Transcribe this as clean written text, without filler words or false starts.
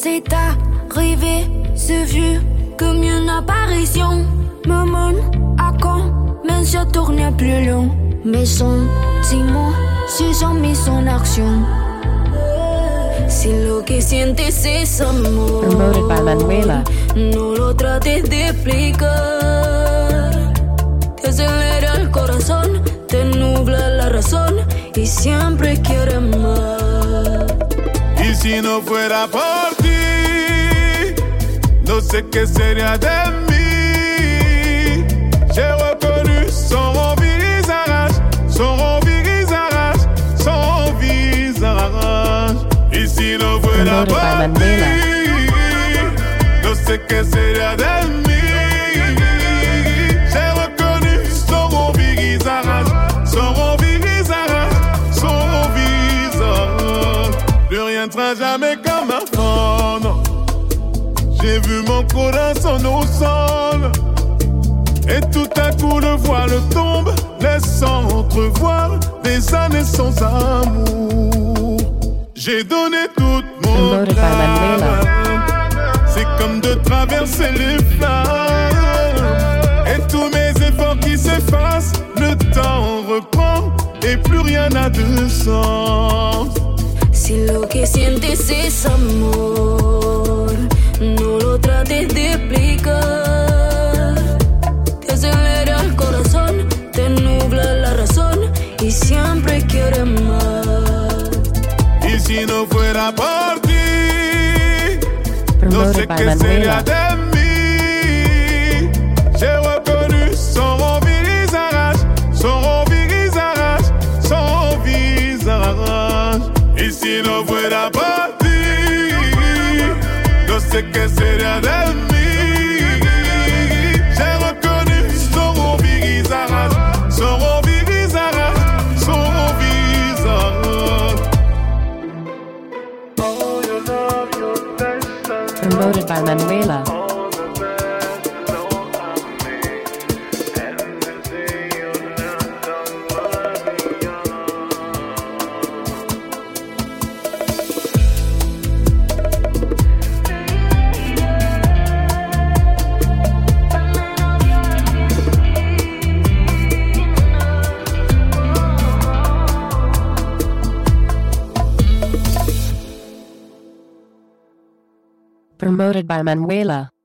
c'est arrivé, c'est vu comme une apparition. Maman, à quand, mais je tournais plus long. Mes sentiments se sont mis en action. Si lo que sientes es amor, Promoted by Manuela. no lo trates de explicar. Te acelera el corazón, te nubla la razón y siempre quieres más. Y si no fuera por ti, no sé qué sería de mí. J'ai reconnu son visage, son visage, son visage. Y si no fuera Promoted by por ti, Manuela. no sé qué sería de mí. J'ai reconnu son visage, son visage, son visage. Plus rien ne sera jamais comme avant, non. J'ai vu mon corazon au sol. Et tout à coup le voile tombe, laissant entrevoir des années sans amour. J'ai donné toute mon Promoted by Manuela. âme. C'est comme de traverser les flammes. Et tous mes efforts qui s'effacent, le temps reprend et plus rien n'a de sens. Si lo que sientes es amor, no lo trates de explicar. Te acelera el corazón, te nubla la razón y siempre quieres más. Y si no fuera por ti, no sé Promoted by qué sería Manuela. de mí. J'ai reconnu son visage, son visage, son visage. Y si no fuera por ti, no sé qué sería de mí. J'ai reconnu son visage, son visage, son visage. Promoted by Manuela. Promoted by Manuela.